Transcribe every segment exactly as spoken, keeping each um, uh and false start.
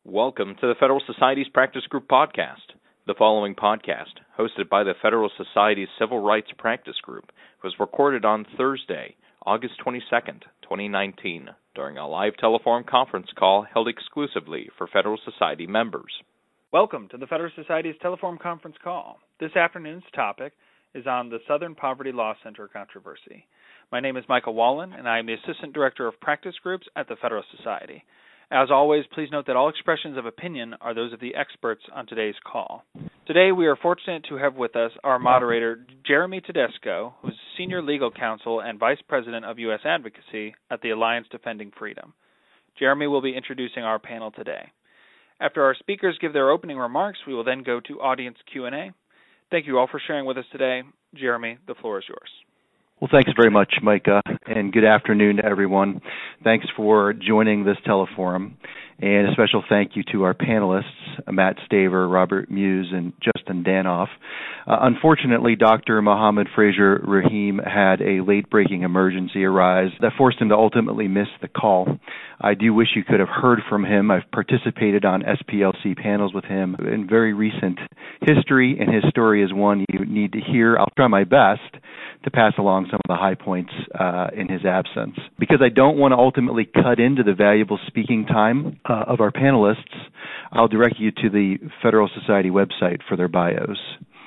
Welcome to the Federal Society's Practice Group podcast. The following podcast, hosted by the Federal Society's Civil Rights Practice Group, was recorded on Thursday, August twenty-second, twenty nineteen, during a live telephone conference call held exclusively for Federal Society members. Welcome to the Federal Society's telephone conference call. This afternoon's topic is on the Southern Poverty Law Center controversy. My name is Michael Wallen, and I am the Assistant Director of Practice Groups at the Federal Society. As always, please note that all expressions of opinion are those of the experts on today's call. Today, we are fortunate to have with us our moderator, Jeremy Tedesco, who is Senior Legal Counsel and Vice President of U S Advocacy at the Alliance Defending Freedom. Jeremy will be introducing our panel today. After our speakers give their opening remarks, we will then go to audience Q and A. Thank you all for sharing with us today. Jeremy, the floor is yours. Well, thanks very much, Micah, and good afternoon to everyone. Thanks for joining this teleforum, and a special thank you to our panelists, Matt Staver, Robert Muse, and Justin Danoff. Uh, unfortunately, Doctor Mohammed Fraser Rahim had a late-breaking emergency arise that forced him to ultimately miss the call. I do wish you could have heard from him. I've participated on S P L C panels with him in very recent history, and his story is one you need to hear. I'll try my best to pass along some of the high points uh, in his absence. Because I don't want to ultimately cut into the valuable speaking time uh, of our panelists, I'll direct you to the Federal Society website for their bios.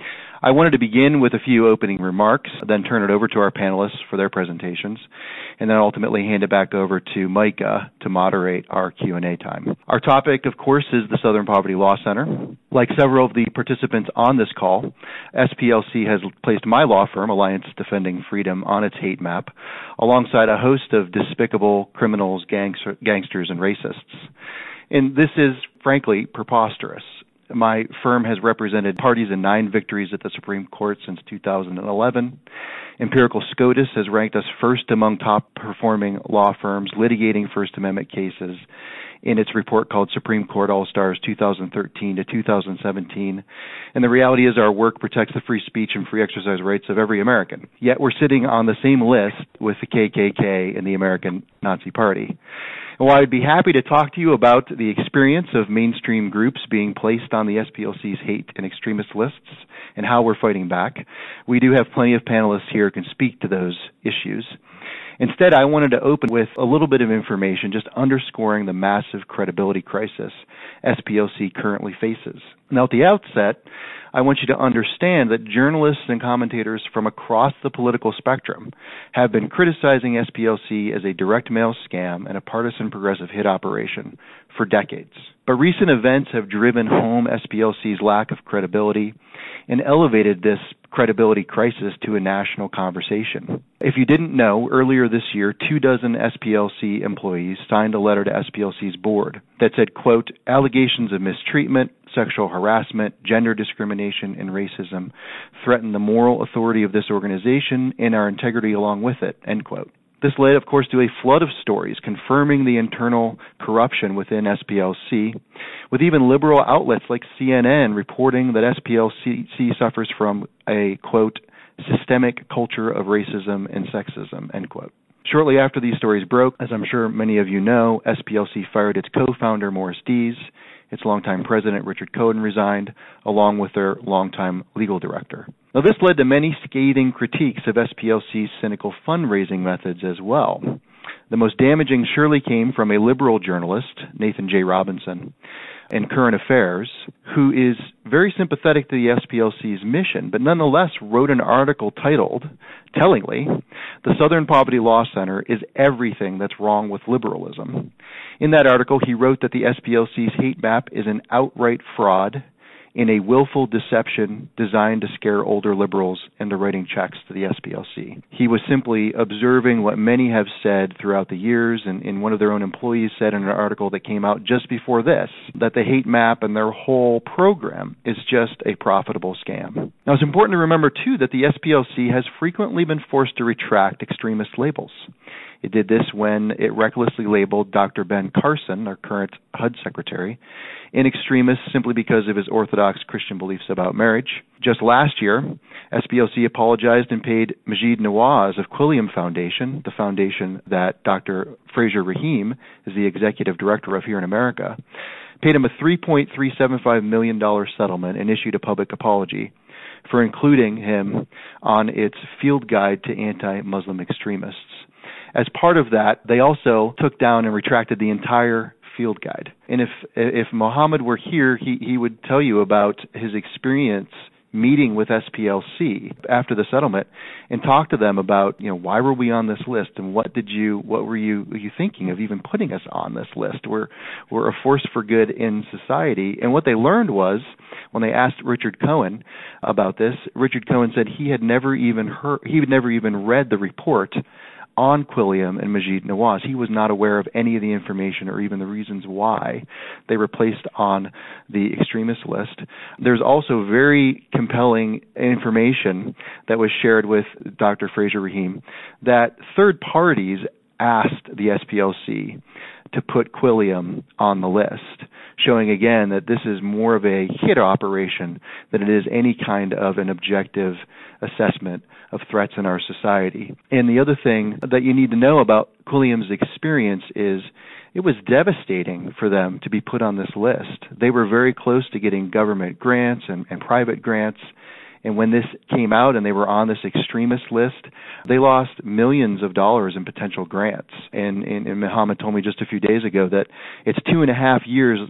I wanted to begin with a few opening remarks, then turn it over to our panelists for their presentations, and then ultimately hand it back over to Micah to moderate our Q and A time. Our topic, of course, is the Southern Poverty Law Center. Like several of the participants on this call, S P L C has placed my law firm, Alliance Defending Freedom, on its hate map, alongside a host of despicable criminals, gangster, gangsters, and racists. And this is, frankly, preposterous. My firm has represented parties in nine victories at the Supreme Court since two thousand eleven. Empirical SCOTUS has ranked us first among top-performing law firms litigating First Amendment cases in its report called Supreme Court All-Stars two thousand thirteen to two thousand seventeen. And the reality is our work protects the free speech and free exercise rights of every American. Yet we're sitting on the same list with the K K K and the American Nazi Party. And while I'd be happy to talk to you about the experience of mainstream groups being placed on the S P L C's hate and extremist lists and how we're fighting back, we do have plenty of panelists here who can speak to those issues. Instead, I wanted to open with a little bit of information just underscoring the massive credibility crisis S P L C currently faces. Now, at the outset, I want you to understand that journalists and commentators from across the political spectrum have been criticizing S P L C as a direct mail scam and a partisan progressive hit operation for decades. But recent events have driven home S P L C's lack of credibility and elevated this credibility crisis to a national conversation. If you didn't know, earlier this year, two dozen S P L C employees signed a letter to S P L C's board that said, quote, allegations of mistreatment, sexual harassment, gender discrimination, and racism threaten the moral authority of this organization and our integrity along with it, end quote. This led, of course, to a flood of stories confirming the internal corruption within S P L C, with even liberal outlets like C N N reporting that S P L C suffers from a, quote, systemic culture of racism and sexism, end quote. Shortly after these stories broke, as I'm sure many of you know, S P L C fired its co-founder, Morris Dees. Its longtime president, Richard Cohen, resigned, along with their longtime legal director. Now, this led to many scathing critiques of S P L C's cynical fundraising methods as well. The most damaging surely came from a liberal journalist, Nathan J. Robinson, in Current Affairs, who is very sympathetic to the S P L C's mission, but nonetheless wrote an article titled, tellingly, The Southern Poverty Law Center is everything that's wrong with liberalism. In that article, he wrote that the S P L C's hate map is an outright fraud in a willful deception designed to scare older liberals into writing checks to the S P L C. He was simply observing what many have said throughout the years, and, and one of their own employees said in an article that came out just before this, that the hate map and their whole program is just a profitable scam. Now, it's important to remember, too, that the S P L C has frequently been forced to retract extremist labels. It did this when it recklessly labeled Doctor Ben Carson, our current H U D secretary, an extremist simply because of his orthodox Christian beliefs about marriage. Just last year, S P L C apologized and paid Majid Nawaz of Quilliam Foundation, the foundation that Doctor Fraser Rahim is the executive director of here in America, paid him a three point three seven five million dollars settlement and issued a public apology for including him on its field guide to anti-Muslim extremists. As part of that, they also took down and retracted the entire field guide. And if if Mohammed were here, he, he would tell you about his experience meeting with S P L C after the settlement and talk to them about, you know, why were we on this list and what did you what were you were you thinking of even putting us on this list? We're we're a force for good in society. And what they learned was when they asked Richard Cohen about this, Richard Cohen said he had never even heard he had never even read the report on Quilliam and Maajid Nawaz. He was not aware of any of the information or even the reasons why they were placed on the extremist list. There's also very compelling information that was shared with Doctor Fraser Rahim that third parties asked the S P L C to put Quilliam on the list, showing again that this is more of a hit operation than it is any kind of an objective assessment of threats in our society. And the other thing that you need to know about Quilliam's experience is it was devastating for them to be put on this list. They were very close to getting government grants and, and private grants. And when this came out and they were on this extremist list, they lost millions of dollars in potential grants. And, and, and Mohammed told me just a few days ago that it's two and a half years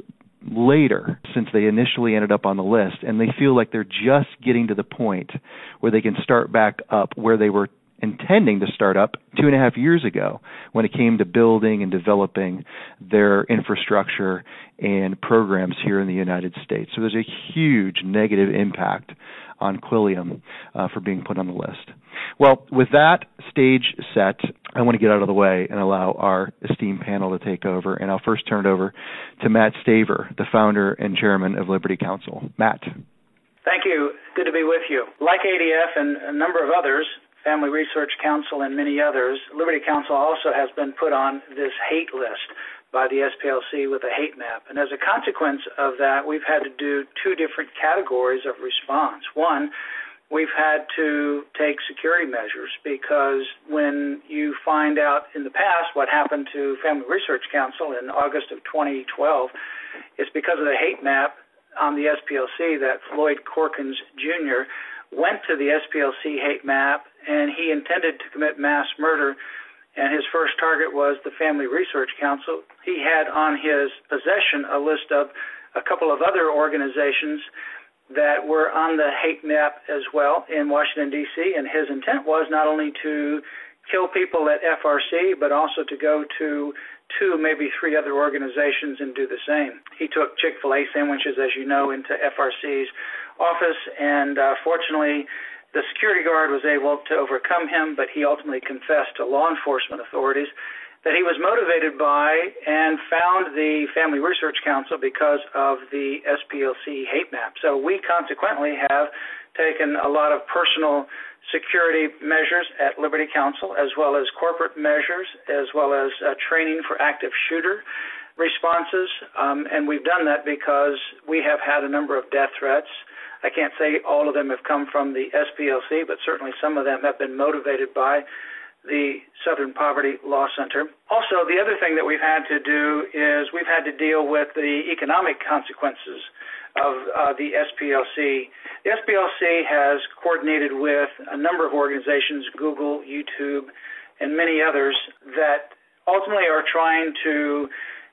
later since they initially ended up on the list, and they feel like they're just getting to the point where they can start back up where they were intending to start up two and a half years ago when it came to building and developing their infrastructure and programs here in the United States. So there's a huge negative impact on Quilliam uh, for being put on the list. Well, with that stage set, I want to get out of the way and allow our esteemed panel to take over. And I'll first turn it over to Matt Staver, the founder and chairman of Liberty Counsel. Matt. Thank you. Good to be with you. Like A D F and a number of others, Family Research Council and many others, Liberty Counsel also has been put on this hate list by the S P L C with a hate map. And as a consequence of that, we've had to do two different categories of response. One, we've had to take security measures because when you find out in the past what happened to Family Research Council in August of twenty twelve, it's because of the hate map on the S P L C that Floyd Corkins Junior went to the S P L C hate map and he intended to commit mass murder, and his first target was the Family Research Council. He had on his possession a list of a couple of other organizations that were on the hate map as well in Washington, D C, and his intent was not only to kill people at F R C, but also to go to two, maybe three other organizations and do the same. He took Chick-fil-A sandwiches, as you know, into F R C's office, and uh, fortunately, the security guard was able to overcome him, but he ultimately confessed to law enforcement authorities that he was motivated by and found the Family Research Council because of the S P L C hate map. So we consequently have taken a lot of personal security measures at Liberty Counsel, as well as corporate measures, as well as uh, training for active shooter responses. Um, and we've done that because we have had a number of death threats. I can't say all of them have come from the S P L C, but certainly some of them have been motivated by the Southern Poverty Law Center. Also, the other thing that we've had to do is we've had to deal with the economic consequences of uh, the S P L C. The S P L C has coordinated with a number of organizations, Google, YouTube, and many others, that ultimately are trying to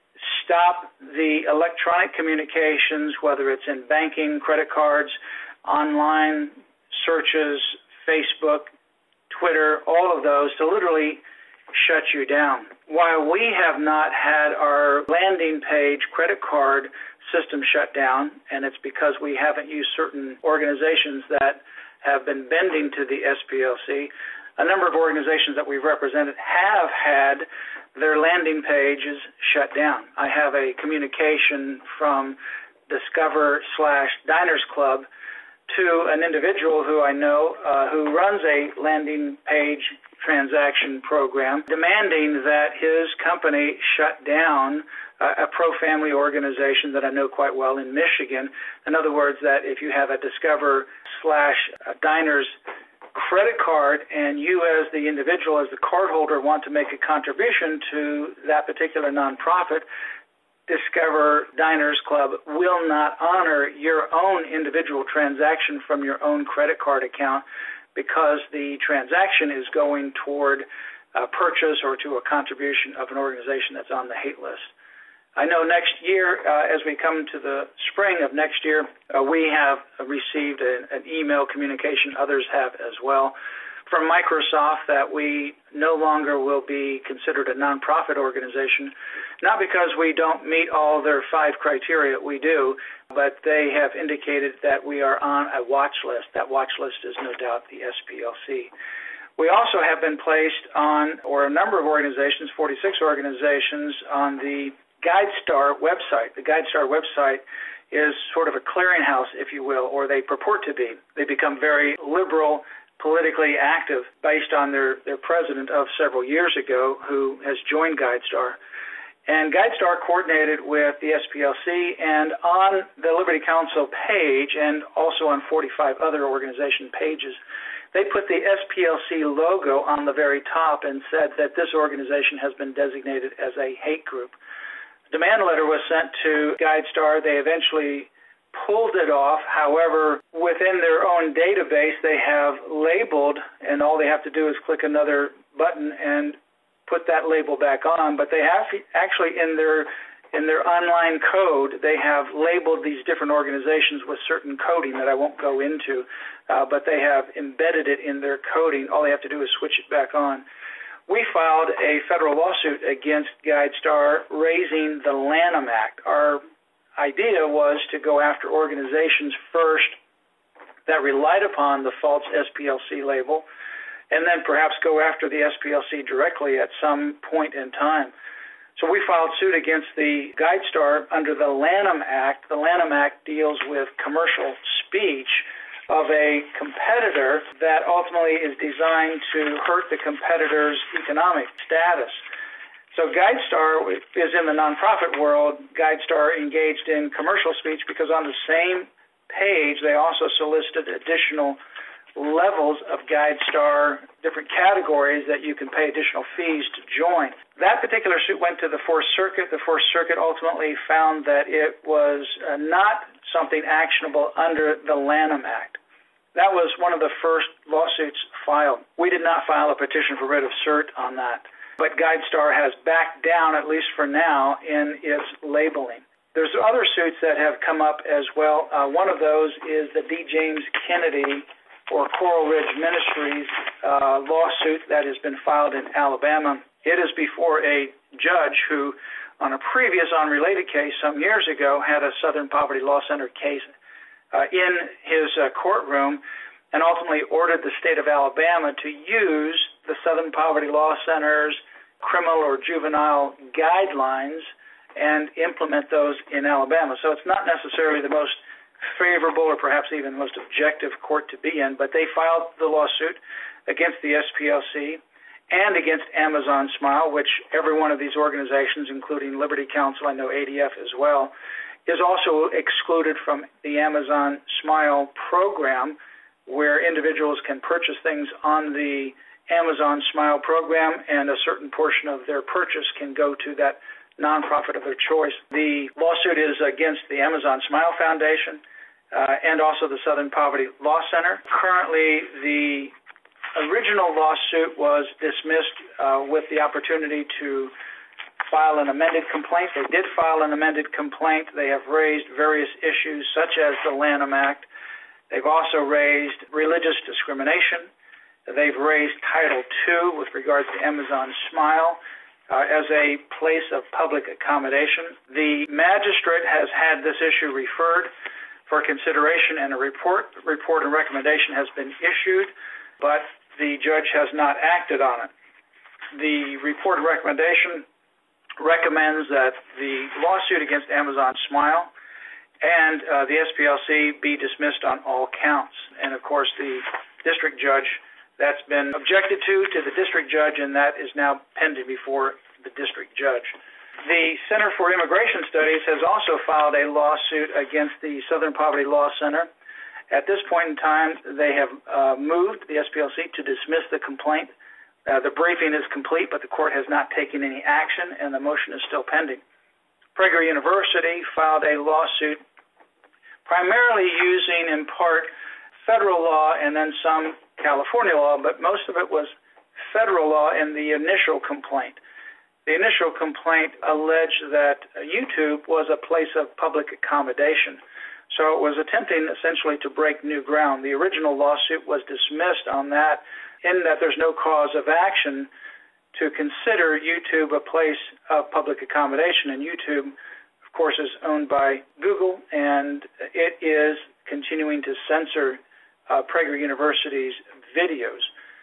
stop the electronic communications, whether it's in banking, credit cards, online searches, Facebook, Twitter, all of those, to literally shut you down. While we have not had our landing page credit card system shut down, and it's because we haven't used certain organizations that have been bending to the S P L C, a number of organizations that we've represented have had their landing pages shut down. I have a communication from Discover slash Diners Club to an individual who I know uh, who runs a landing page transaction program demanding that his company shut down uh, a pro-family organization that I know quite well in Michigan. In other words, that if you have a Discover slash Diners credit card and you as the individual, as the cardholder, want to make a contribution to that particular nonprofit, Discover Diners Club will not honor your own individual transaction from your own credit card account because the transaction is going toward a purchase or to a contribution of an organization that's on the hate list. I know next year, uh, as we come to the spring of next year, uh, we have received a, an email communication, others have as well, from Microsoft that we no longer will be considered a nonprofit organization, not because we don't meet all their five criteria, we do, but they have indicated that we are on a watch list. That watch list is no doubt the S P L C. We also have been placed on, or a number of organizations, forty-six organizations, on the GuideStar website. The GuideStar website is sort of a clearinghouse, if you will, or they purport to be. They become very liberal, politically active based on their, their president of several years ago who has joined GuideStar. And GuideStar coordinated with the S P L C, and on the Liberty Counsel page and also on forty-five other organization pages, they put the S P L C logo on the very top and said that this organization has been designated as a hate group. A demand letter was sent to GuideStar. They eventually pulled it off. However, within their own database, they have labeled, and all they have to do is click another button and put that label back on. But they have actually in their in their online code, they have labeled these different organizations with certain coding that I won't go into, uh, but they have embedded it in their coding. All they have to do is switch it back on. We filed a federal lawsuit against GuideStar raising the Lanham Act. Our idea was to go after organizations first that relied upon the false S P L C label, and then perhaps go after the S P L C directly at some point in time. So we filed suit against the GuideStar under the Lanham Act. The Lanham Act deals with commercial speech of a competitor that ultimately is designed to hurt the competitor's economic status. So GuideStar is in the nonprofit world. GuideStar engaged in commercial speech because on the same page they also solicited additional levels of GuideStar, different categories that you can pay additional fees to join. That particular suit went to the Fourth Circuit. The Fourth Circuit ultimately found that it was uh, not something actionable under the Lanham Act. That was one of the first lawsuits filed. We did not file a petition for writ of cert on that, but GuideStar has backed down, at least for now, in its labeling. There's other suits that have come up as well. Uh, one of those is the D. James Kennedy or Coral Ridge Ministries uh, lawsuit that has been filed in Alabama. It is before a judge who, on a previous unrelated case some years ago, had a Southern Poverty Law Center case uh, in his uh, courtroom and ultimately ordered the state of Alabama to use the Southern Poverty Law Center's criminal or juvenile guidelines and implement those in Alabama. So it's not necessarily the most favorable or perhaps even the most objective court to be in, but they filed the lawsuit against the S P L C and against Amazon Smile, which every one of these organizations, including Liberty Counsel, I know A D F as well, is also excluded from the Amazon Smile program, where individuals can purchase things on the Amazon Smile program, and a certain portion of their purchase can go to that nonprofit of their choice. The lawsuit is against the Amazon Smile Foundation uh, and also the Southern Poverty Law Center. Currently, the original lawsuit was dismissed uh, with the opportunity to file an amended complaint. They did file an amended complaint. They have raised various issues such as the Lanham Act. They've also raised religious discrimination. They've raised Title two with regards to Amazon Smile uh, as a place of public accommodation. The magistrate has had this issue referred for consideration, and a report, report and recommendation has been issued, but the judge has not acted on it. The report and recommendation recommends that the lawsuit against Amazon Smile and uh, the S P L C be dismissed on all counts. And, of course, the district judge, that's been objected to to the district judge, and that is now pending before the district judge. The Center for Immigration Studies has also filed a lawsuit against the Southern Poverty Law Center. At this point in time, they have uh, moved the S P L C to dismiss the complaint. Uh, the briefing is complete, but the court has not taken any action, and the motion is still pending. Prager University filed a lawsuit primarily using, in part, federal law and then some California law, but most of it was federal law in the initial complaint. The initial complaint alleged that YouTube was a place of public accommodation. So it was attempting essentially to break new ground. The original lawsuit was dismissed on that, in that there's no cause of action to consider YouTube a place of public accommodation. And YouTube, of course, is owned by Google, and it is continuing to censor uh, Prager University's videos.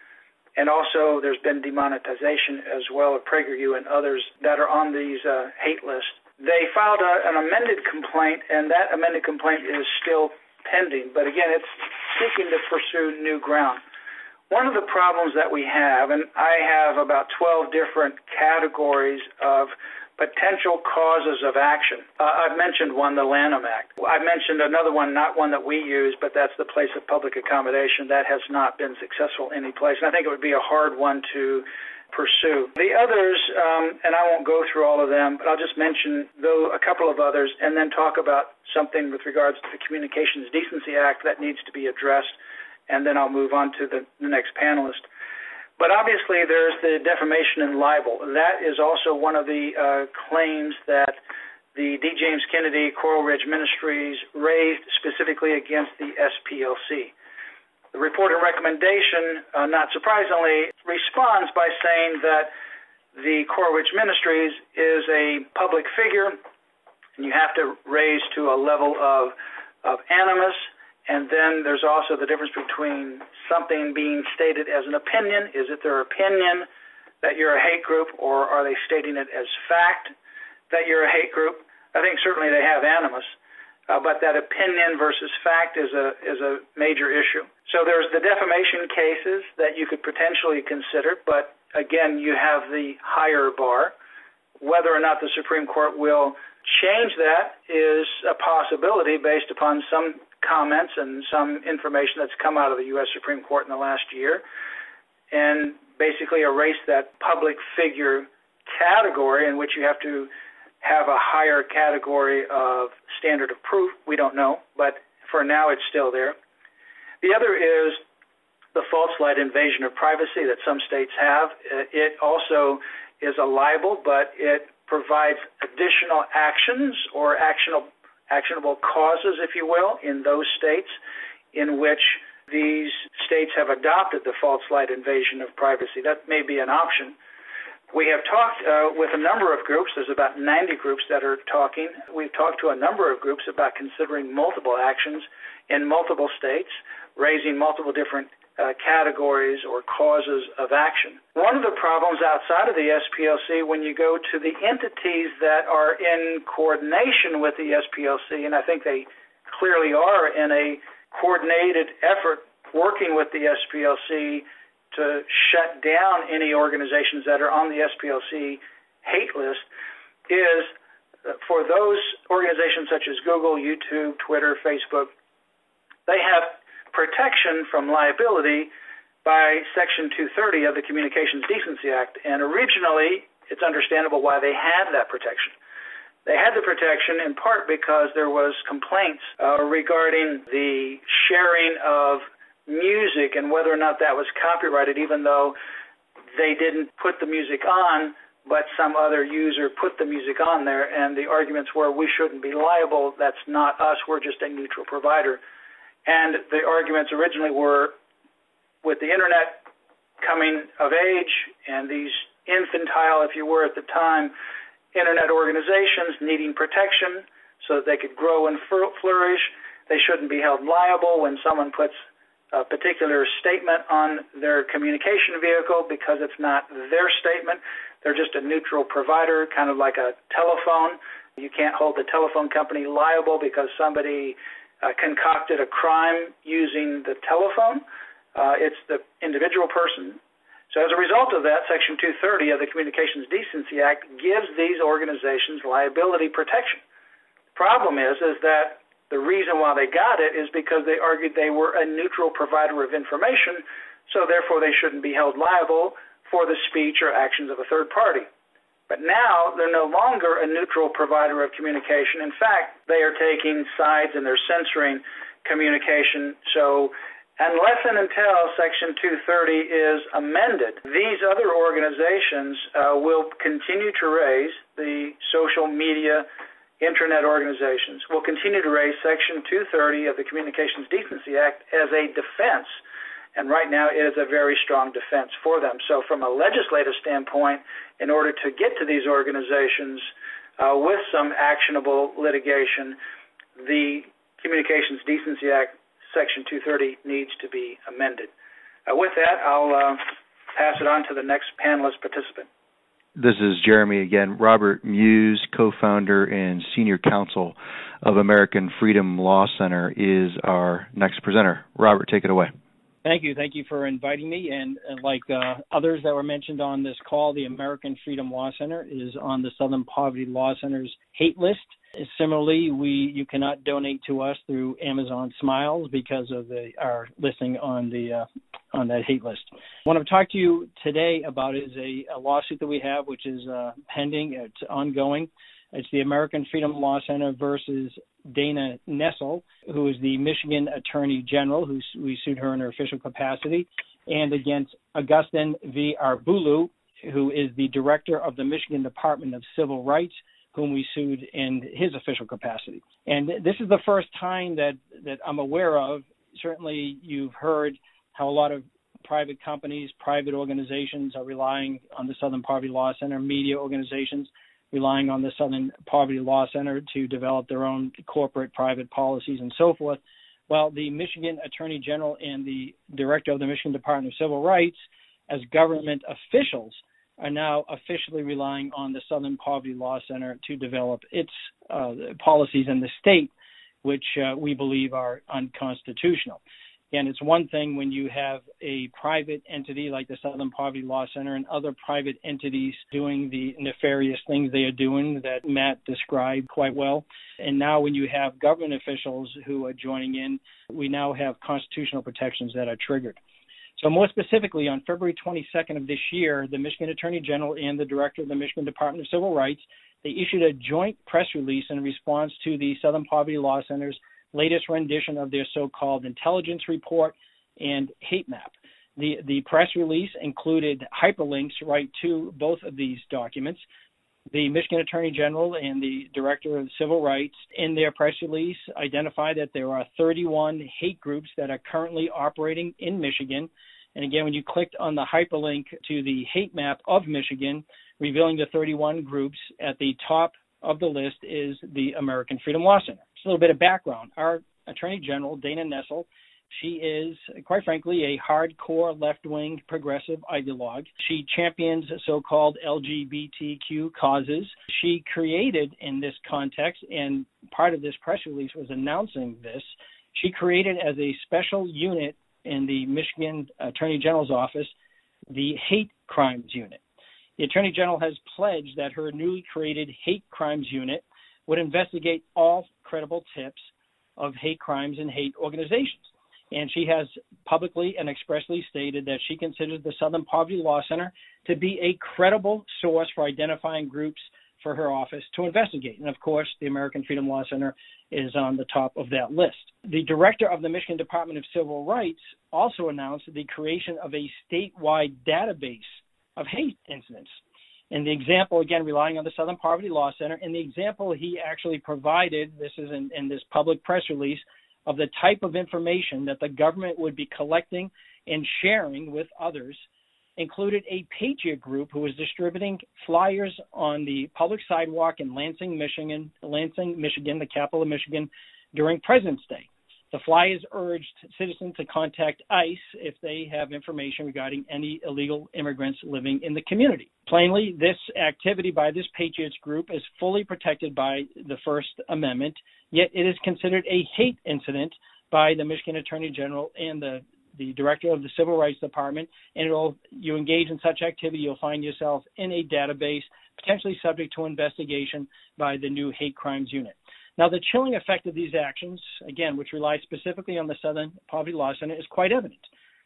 And also there's been demonetization as well of PragerU and others that are on these uh, hate lists. They filed a, an amended complaint, and that amended complaint is still pending. But again, it's seeking to pursue new ground. One of the problems that we have, and I have about twelve different categories of potential causes of action. Uh, I've mentioned one, the Lanham Act. I've mentioned another one, not one that we use, but that's the place of public accommodation. That has not been successful any place, and I think it would be a hard one to pursue. The others, um, and I won't go through all of them, but I'll just mention though a couple of others and then talk about something with regards to the Communications Decency Act that needs to be addressed, and then I'll move on to the, the next panelist. But obviously there's the defamation and libel. That is also one of the uh, claims that the D. James Kennedy Coral Ridge Ministries raised specifically against the S P L C. The report and recommendation, uh, not surprisingly, responds by saying that the Coral Ridge Ministries is a public figure, and you have to raise to a level of, of animus. And then there's also the difference between something being stated as an opinion. Is it their opinion that you're a hate group, or are they stating it as fact that you're a hate group? I think certainly they have animus, uh, but that opinion versus fact is a is a major issue. So there's the defamation cases that you could potentially consider, but again, you have the higher bar. Whether or not the Supreme Court will change that is a possibility based upon some comments and some information that's come out of the U S Supreme Court in the last year, and basically erase that public figure category in which you have to have a higher category of standard of proof. We don't know, but for now it's still there. The other is the false light invasion of privacy that some states have. It also is a libel, but it provides additional actions or actionable actionable causes, if you will, in those states in which these states have adopted the false light invasion of privacy. That may be an option. We have talked uh, with a number of groups. There's about ninety groups that are talking. We've talked to a number of groups about considering multiple actions in multiple states, raising multiple different Uh, categories or causes of action. One of the problems outside of the S P L C, when you go to the entities that are in coordination with the S P L C, and I think they clearly are in a coordinated effort working with the S P L C to shut down any organizations that are on the S P L C hate list, is for those organizations such as Google, YouTube, Twitter, Facebook, they have protection from liability by Section two thirty of the Communications Decency Act. And originally, it's understandable why they had that protection. They had the protection in part because there was complaints uh, regarding the sharing of music and whether or not that was copyrighted, even though they didn't put the music on, but some other user put the music on there. And the arguments were, we shouldn't be liable. That's not us. We're just a neutral provider. And the arguments originally were, with the Internet coming of age and these infantile, if you were at the time, Internet organizations needing protection so that they could grow and flourish, they shouldn't be held liable when someone puts a particular statement on their communication vehicle because it's not their statement. They're just a neutral provider, kind of like a telephone. You can't hold the telephone company liable because somebody Uh, concocted a crime using the telephone. Uh, it's the individual person. So as a result of that, Section two thirty of the Communications Decency Act gives these organizations liability protection. The problem is, is that the reason why they got it is because they argued they were a neutral provider of information, so therefore they shouldn't be held liable for the speech or actions of a third party. But now they're no longer a neutral provider of communication. In fact, they are taking sides and they're censoring communication. So unless and until Section two thirty is amended, these other organizations uh, will continue to raise, the social media Internet organizations will continue to raise Section two thirty of the Communications Decency Act as a defense. And right now it is a very strong defense for them. So from a legislative standpoint, in order to get to these organizations uh, with some actionable litigation, the Communications Decency Act, Section two thirty, needs to be amended. Uh, with that, I'll uh, pass it on to the next panelist participant. This is Jeremy again. Robert Muse, co-founder and senior counsel of American Freedom Law Center, is our next presenter. Robert, take it away. Thank you. Thank you for inviting me. And uh, like uh, others that were mentioned on this call, the American Freedom Law Center is on the Southern Poverty Law Center's hate list. Similarly, we you cannot donate to us through Amazon Smiles because of the, our listing on the uh, on that hate list. What I'm talking to you today about is a, a lawsuit that we have, which is uh, pending. It's ongoing. It's the American Freedom Law Center versus Dana Nessel, who is the Michigan Attorney General, who we sued her in her official capacity, and against Augustin V. Arbulu, who is the Director of the Michigan Department of Civil Rights, whom we sued in his official capacity. And this is the first time that, that I'm aware of. Certainly you've heard how a lot of private companies, private organizations are relying on the Southern Poverty Law Center, media organizations relying on the Southern Poverty Law Center to develop their own corporate private policies and so forth. Well, the Michigan Attorney General and the Director of the Michigan Department of Civil Rights, as government officials, are now officially relying on the Southern Poverty Law Center to develop its uh, policies in the state, which uh, we believe are unconstitutional. And it's one thing when you have a private entity like the Southern Poverty Law Center and other private entities doing the nefarious things they are doing that Matt described quite well. And now when you have government officials who are joining in, we now have constitutional protections that are triggered. So more specifically, on February twenty-second of this year, the Michigan Attorney General and the Director of the Michigan Department of Civil Rights, they issued a joint press release in response to the Southern Poverty Law Center's latest rendition of their so-called intelligence report and hate map. The, the press release included hyperlinks right to both of these documents. The Michigan Attorney General and the Director of Civil Rights in their press release identified that there are thirty-one hate groups that are currently operating in Michigan. And again, when you clicked on the hyperlink to the hate map of Michigan, revealing the thirty-one groups, at the top of the list is the American Freedom Law Center. Just a little bit of background. Our Attorney General, Dana Nessel, she is, quite frankly, a hardcore left-wing progressive ideologue. She champions so-called L G B T Q causes. She created in this context, and part of this press release was announcing this, she created as a special unit in the Michigan Attorney General's office the Hate Crimes Unit. The Attorney General has pledged that her newly created Hate Crimes Unit would investigate all credible tips of hate crimes and hate organizations. And she has publicly and expressly stated that she considers the Southern Poverty Law Center to be a credible source for identifying groups for her office to investigate. And, of course, the American Freedom Law Center is on the top of that list. The Director of the Michigan Department of Civil Rights also announced the creation of a statewide database of hate incidents. And the example, again, relying on the Southern Poverty Law Center, and the example he actually provided, this is in, in this public press release, of the type of information that the government would be collecting and sharing with others, included a Patriot group who was distributing flyers on the public sidewalk in Lansing, Michigan, Lansing, Michigan, the capital of Michigan, during President's Day. The flyers urged citizens to contact ICE if they have information regarding any illegal immigrants living in the community. Plainly, this activity by this Patriots group is fully protected by the First Amendment, yet it is considered a hate incident by the Michigan Attorney General and the, the Director of the Civil Rights Department, and it'll, you engage in such activity, you'll find yourself in a database potentially subject to investigation by the new Hate Crimes Unit. Now, the chilling effect of these actions, again, which rely specifically on the Southern Poverty Law Center, is quite evident.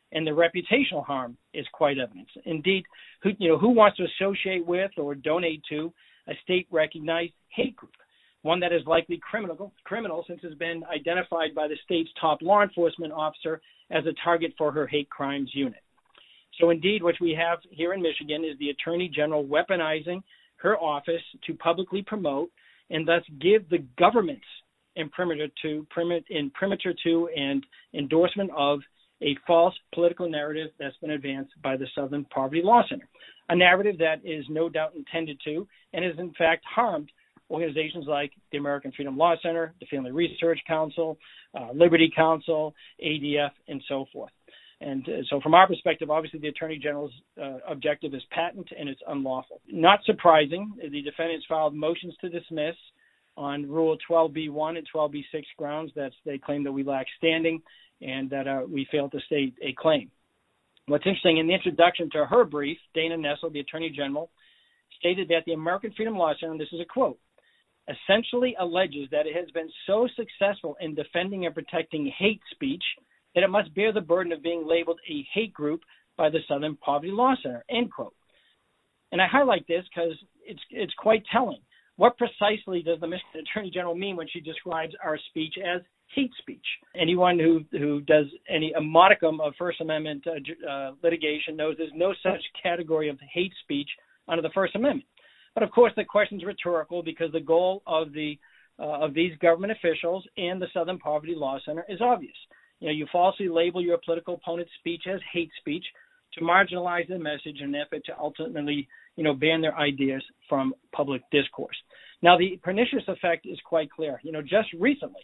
and the reputational harm is quite evident. Indeed, who, you know, who wants to associate with or donate to a state-recognized hate group, one that is likely criminal, criminal since it's been identified by the state's top law enforcement officer as a target for her hate crimes unit. So indeed, what we have here in Michigan is the Attorney General weaponizing her office to publicly promote and thus give the government's imprimatur to, imprimatur to and endorsement of a false political narrative that's been advanced by the Southern Poverty Law Center, a narrative that is no doubt intended to and has in fact harmed organizations like the American Freedom Law Center, the Family Research Council, uh, Liberty Counsel, A D F, and so forth. And uh, so from our perspective, obviously the Attorney General's uh, objective is patent and it's unlawful. Not surprising, the defendants filed motions to dismiss on Rule twelve B one and twelve B six grounds that they claim that we lack standing and that uh, we failed to state a claim. What's interesting, in the introduction to her brief, Dana Nessel, the Attorney General, stated that the American Freedom Law Center, and this is a quote, essentially alleges that it has been so successful in defending and protecting hate speech that it must bear the burden of being labeled a hate group by the Southern Poverty Law Center, end quote. And I highlight this because it's it's quite telling. What precisely does the Michigan Attorney General mean when she describes our speech as hate speech? Anyone who, who does any a modicum of First Amendment uh, uh, litigation knows there's no such category of hate speech under the First Amendment. But of course, the question is rhetorical because the goal of the uh, of these government officials and the Southern Poverty Law Center is obvious. You know, you falsely label your political opponent's speech as hate speech to marginalize their message in an effort to ultimately, you know, ban their ideas from public discourse. Now, the pernicious effect is quite clear. You know, just recently,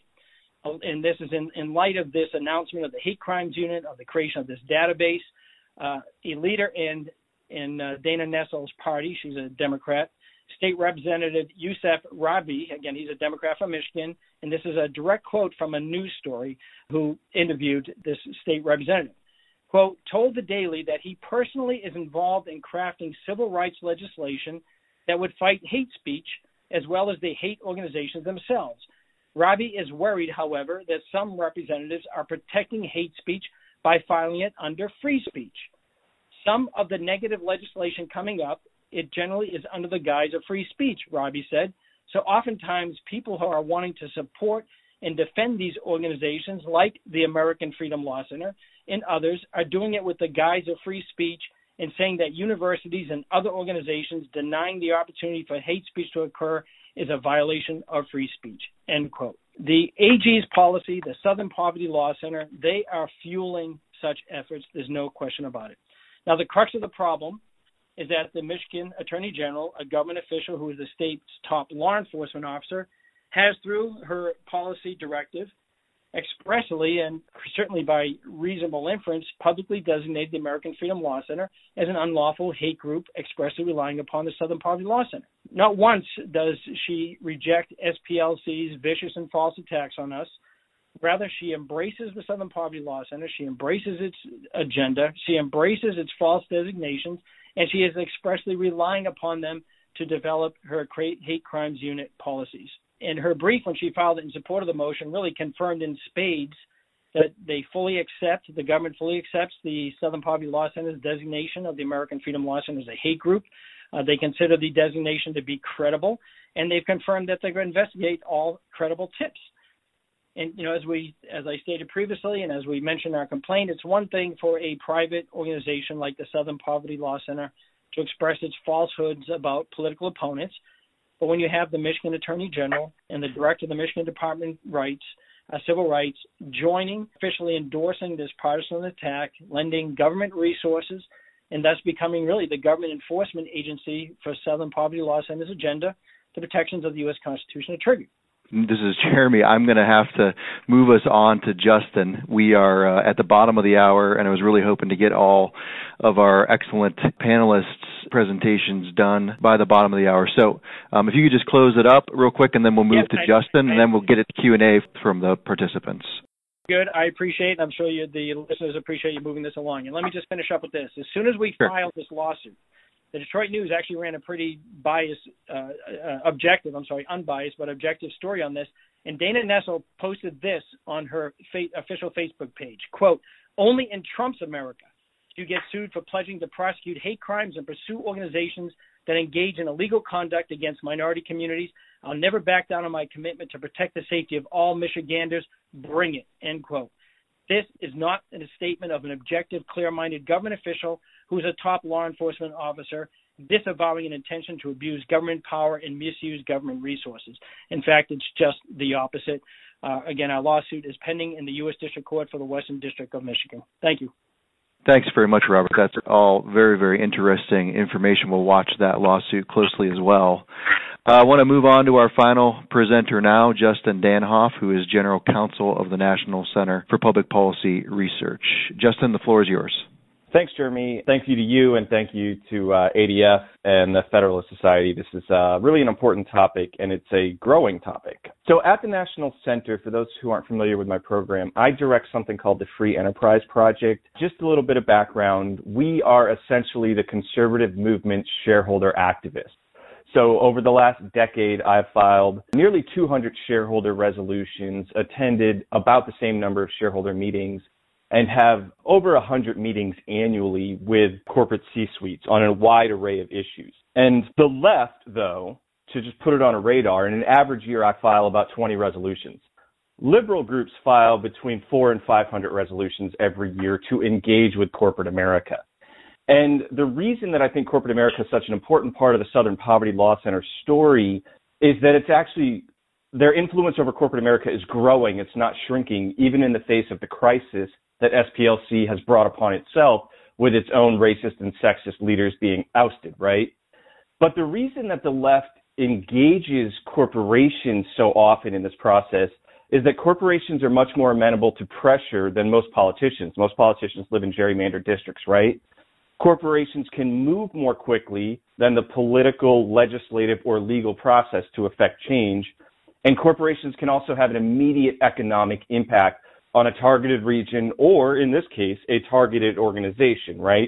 and this is in, in light of this announcement of the hate crimes unit, of the creation of this database, uh, a leader in in uh, Dana Nessel's party, she's a Democrat, State Representative Yousef Rabhi, again, he's a Democrat from Michigan, and this is a direct quote from a news story who interviewed this state representative. Quote, told the Daily that he personally is involved in crafting civil rights legislation that would fight hate speech as well as the hate organizations themselves. Rabhi is worried, however, that some representatives are protecting hate speech by filing it under free speech. Some of the negative legislation coming up, it generally is under the guise of free speech, Rabhi said. So oftentimes people who are wanting to support and defend these organizations like the American Freedom Law Center and others are doing it with the guise of free speech and saying that universities and other organizations denying the opportunity for hate speech to occur is a violation of free speech, end quote. The A G's policy, the Southern Poverty Law Center, they are fueling such efforts. There's no question about it. Now, the crux of the problem is that the Michigan Attorney General, a government official who is the state's top law enforcement officer, has, through her policy directive, expressly and certainly by reasonable inference, publicly designated the American Freedom Law Center as an unlawful hate group expressly relying upon the Southern Poverty Law Center. Not once does she reject S P L C's vicious and false attacks on us. Rather, she embraces the Southern Poverty Law Center, she embraces its agenda, she embraces its false designations, and she is expressly relying upon them to develop her hate crimes unit policies. In her brief, when she filed it in support of the motion, really confirmed in spades that they fully accept, the government fully accepts the Southern Poverty Law Center's designation of the American Freedom Law Center as a hate group. Uh, they consider the designation to be credible, and they've confirmed that they're going to investigate all credible tips. And, you know, as we, as I stated previously, and as we mentioned in our complaint, it's one thing for a private organization like the Southern Poverty Law Center to express its falsehoods about political opponents. But when you have the Michigan Attorney General and the Director of the Michigan Department of Rights, uh, Civil Rights, joining, officially endorsing this partisan attack, lending government resources, and thus becoming really the government enforcement agency for Southern Poverty Law Center's agenda, the protections of the U S Constitution are triggered. This is Jeremy. I'm going to have to move us on to Justin. We are uh, at the bottom of the hour, and I was really hoping to get all of our excellent panelists' presentations done by the bottom of the hour. So um, if you could just close it up real quick, and then we'll move yes, to I, Justin, I, and then we'll get it to Q and A from the participants. Good. I appreciate it. I'm sure you, the listeners appreciate you moving this along. And let me just finish up with this. As soon as we sure. filed this lawsuit, the Detroit News actually ran a pretty biased, uh, uh, objective, I'm sorry, unbiased, but objective story on this. And Dana Nessel posted this on her fa- official Facebook page. Quote, Only in Trump's America do you get sued for pledging to prosecute hate crimes and pursue organizations that engage in illegal conduct against minority communities. I'll never back down on my commitment to protect the safety of all Michiganders. Bring it, end quote. This is not a statement of an objective, clear-minded government official who is a top law enforcement officer disavowing an intention to abuse government power and misuse government resources. In fact, it's just the opposite. Uh, again, our lawsuit is pending in the U S District Court for the Western District of Michigan. Thank you. Thanks very much, Robert. That's all very, very interesting information. We'll watch that lawsuit closely as well. Uh, I want to move on to our final presenter now, Justin Danhoff, who is General Counsel of the National Center for Public Policy Research. Justin, the floor is yours. Thanks, Jeremy. Thank you to you, and thank you to uh, A D F and the Federalist Society. This is uh, really an important topic, and it's a growing topic. So at the National Center, for those who aren't familiar with my program, I direct something called the Free Enterprise Project. Just a little bit of background. We are essentially the conservative movement shareholder activists. So over the last decade, I've filed nearly two hundred shareholder resolutions, attended about the same number of shareholder meetings, and have over one hundred meetings annually with corporate C-suites on a wide array of issues. And the left, though, to just put it on a radar, in an average year I file about twenty resolutions. Liberal groups file between four and five hundred resolutions every year to engage with corporate America. And the reason that I think corporate America is such an important part of the Southern Poverty Law Center story is that it's actually, their influence over corporate America is growing. It's not shrinking, even in the face of the crisis that S P L C has brought upon itself with its own racist and sexist leaders being ousted, right? But the reason that the left engages corporations so often in this process is that corporations are much more amenable to pressure than most politicians. Most politicians live in gerrymandered districts, right? Corporations can move more quickly than the political, legislative, or legal process to affect change. And corporations can also have an immediate economic impact on a targeted region, or in this case, a targeted organization, right?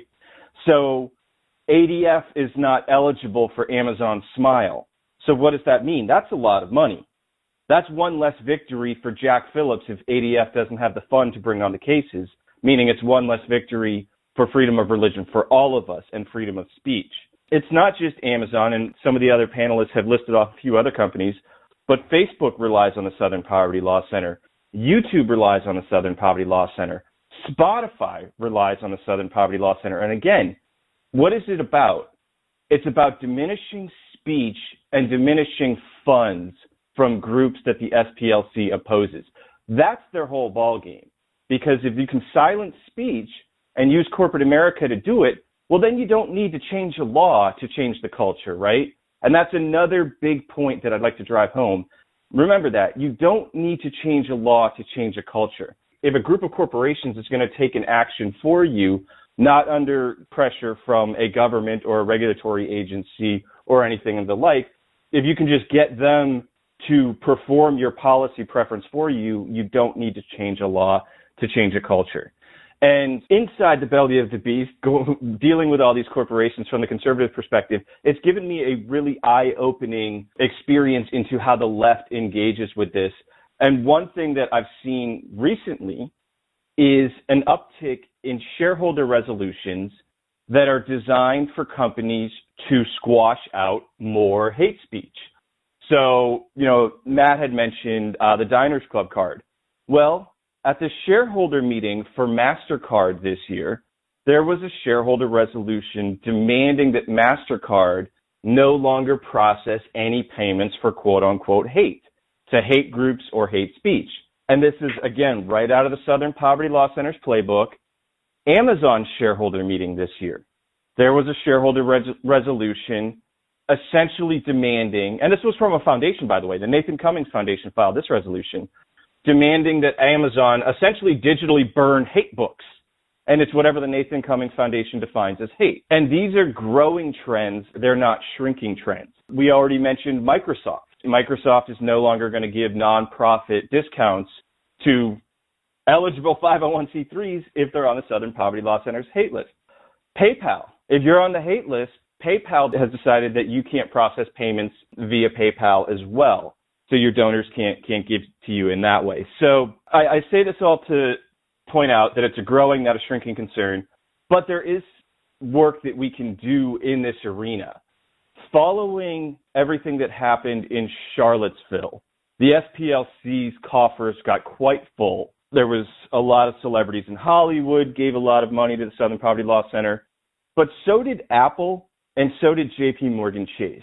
So A D F is not eligible for Amazon Smile. So what does that mean? That's a lot of money. That's one less victory for Jack Phillips if A D F doesn't have the fund to bring on the cases, meaning it's one less victory for freedom of religion for all of us and freedom of speech. It's not just Amazon, and some of the other panelists have listed off a few other companies, but Facebook relies on the Southern Poverty Law Center. YouTube relies on the Southern Poverty Law Center. Spotify relies on the Southern Poverty Law Center. And again, what is it about? It's about diminishing speech and diminishing funds from groups that the S P L C opposes. That's their whole ballgame. Because if you can silence speech and use corporate America to do it, well, then you don't need to change a law to change the culture, right? And that's another big point that I'd like to drive home. Remember that. You don't need to change a law to change a culture. If a group of corporations is going to take an action for you, not under pressure from a government or a regulatory agency or anything of the like, if you can just get them to perform your policy preference for you, you don't need to change a law to change a culture. And inside the belly of the beast, go, dealing with all these corporations from the conservative perspective, it's given me a really eye-opening experience into how the left engages with this. And one thing that I've seen recently is an uptick in shareholder resolutions that are designed for companies to squash out more hate speech. So, you know, Matt had mentioned uh, the Diners Club card. Well, at the shareholder meeting for MasterCard this year, there was a shareholder resolution demanding that MasterCard no longer process any payments for quote-unquote hate, to hate groups or hate speech. And this is, again, right out of the Southern Poverty Law Center's playbook. Amazon's shareholder meeting this year, there was a shareholder res- resolution essentially demanding, and this was from a foundation, by the way, the Nathan Cummings Foundation filed this resolution, demanding that Amazon essentially digitally burn hate books. And it's whatever the Nathan Cummings Foundation defines as hate. And these are growing trends. They're not shrinking trends. We already mentioned Microsoft. Microsoft is no longer going to give nonprofit discounts to eligible five oh one c threes if they're on the Southern Poverty Law Center's hate list. PayPal. If you're on the hate list, PayPal has decided that you can't process payments via PayPal as well. So your donors can't can't give to you in that way. So I, I say this all to point out that it's a growing, not a shrinking concern, but there is work that we can do in this arena. Following everything that happened in Charlottesville, the S P L C's coffers got quite full. There was a lot of celebrities in Hollywood gave a lot of money to the Southern Poverty Law Center, but so did Apple and so did J P Morgan Chase.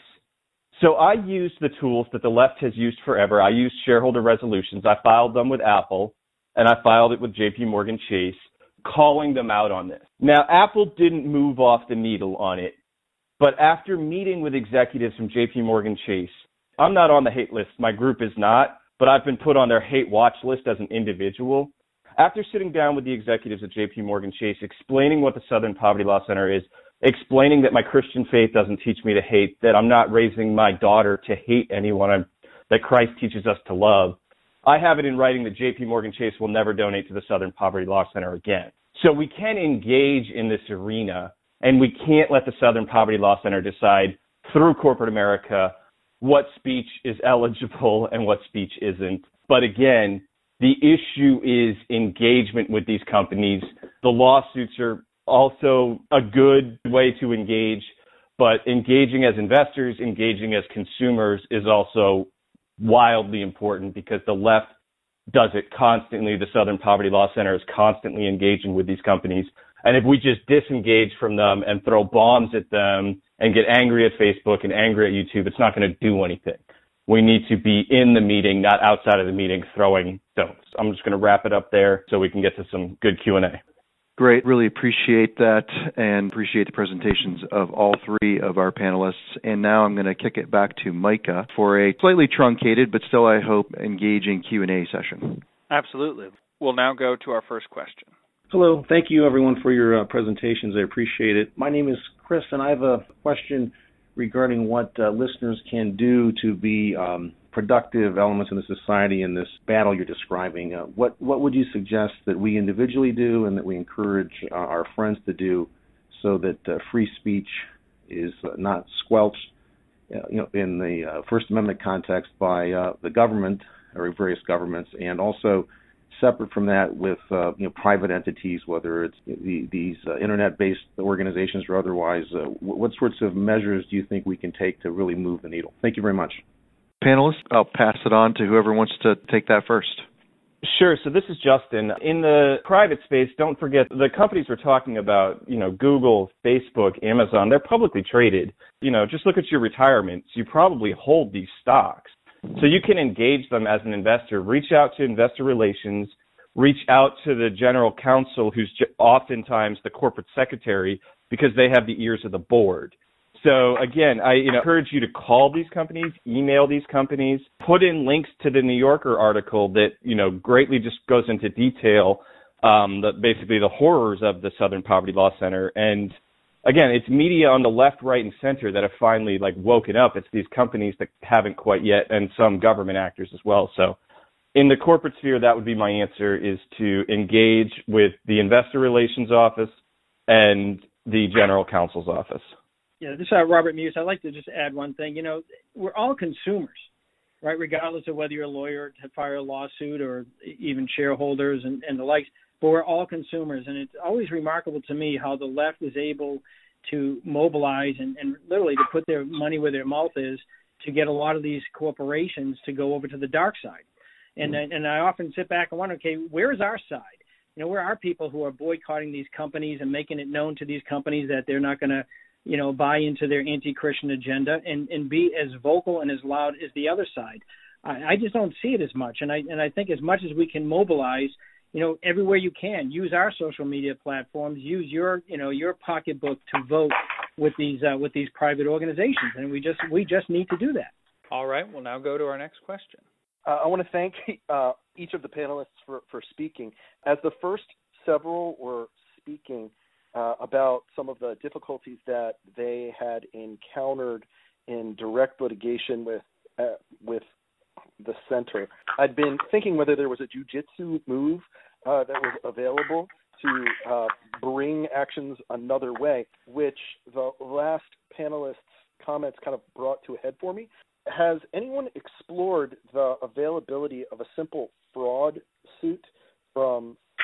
So I used the tools that the left has used forever. I used shareholder resolutions. I filed them with Apple and I filed it with J P Morgan Chase, calling them out on this. Now, Apple didn't move off the needle on it, but after meeting with executives from J P Morgan Chase, I'm not on the hate list. My group is not, but I've been put on their hate watch list as an individual. After sitting down with the executives at J P Morgan Chase, explaining what the Southern Poverty Law Center is, explaining that my Christian faith doesn't teach me to hate, that I'm not raising my daughter to hate anyone, I'm, that Christ teaches us to love, I have it in writing that J P Morgan Chase will never donate to the Southern Poverty Law Center again. So we can engage in this arena, and we can't let the Southern Poverty Law Center decide through corporate America what speech is eligible and what speech isn't. But again, the issue is engagement with these companies. The lawsuits are also a good way to engage, but engaging as investors, engaging as consumers is also wildly important because the left does it constantly. The Southern Poverty Law Center is constantly engaging with these companies. And if we just disengage from them and throw bombs at them and get angry at Facebook and angry at YouTube, it's not going to do anything. We need to be in the meeting, not outside of the meeting throwing stones. I'm just going to wrap it up there so we can get to some good Q and A. Great. Really appreciate that and appreciate the presentations of all three of our panelists. And now I'm going to kick it back to Micah for a slightly truncated, but still, I hope, engaging Q and A session. Absolutely. We'll now go to our first question. Hello. Thank you, everyone, for your uh, presentations. I appreciate it. My name is Chris, and I have a question regarding what uh, listeners can do to be um, productive elements in the society in this battle you're describing. Uh, what what would you suggest that we individually do and that we encourage uh, our friends to do so that uh, free speech is uh, not squelched uh, you know, in the uh, First Amendment context by uh, the government or various governments, and also separate from that with uh, you know, private entities, whether it's the, these uh, internet-based organizations or otherwise? Uh, what sorts of measures do you think we can take to really move the needle? Thank you very much. Panelists, I'll pass it on to whoever wants to take that first. Sure. So this is Justin. In the private space, don't forget the companies we're talking about, you know, Google, Facebook, Amazon, they're publicly traded. You know, just look at your retirements. You probably hold these stocks. So you can engage them as an investor, reach out to investor relations, reach out to the general counsel, who's oftentimes the corporate secretary, because they have the ears of the board. So again, I you know, encourage you to call these companies, email these companies, put in links to the New Yorker article that, you know, greatly just goes into detail, um, the, basically the horrors of the Southern Poverty Law Center. And again, it's media on the left, right, and center that have finally like woken up. It's these companies that haven't quite yet, and some government actors as well. So in the corporate sphere, that would be my answer, is to engage with the investor relations office and the general counsel's office. Yeah, this is uh, Robert Muse. I'd like to just add one thing. You know, we're all consumers, right, regardless of whether you're a lawyer to file a lawsuit or even shareholders and, and the likes. But we're all consumers, and it's always remarkable to me how the left is able to mobilize and, and literally to put their money where their mouth is to get a lot of these corporations to go over to the dark side. And mm-hmm. and I often sit back and wonder, okay, where is our side? You know, where are people who are boycotting these companies and making it known to these companies that they're not going to, you know, buy into their anti-Christian agenda and, and be as vocal and as loud as the other side? I, I just don't see it as much. And I and I think as much as we can mobilize, you know, everywhere you can, use our social media platforms, use your, you know, your pocketbook to vote with these uh, with these private organizations, and we just we just need to do that. All right, we'll now go to our next question. Uh, I want to thank uh, each of the panelists for, for speaking. As the first several were speaking uh, about some of the difficulties that they had encountered in direct litigation with uh, with the center, I'd been thinking whether there was a jujitsu move uh, that was available to uh, bring actions another way, which the last panelist's comments kind of brought to a head for me. Has anyone explored the availability of a simple fraud suit from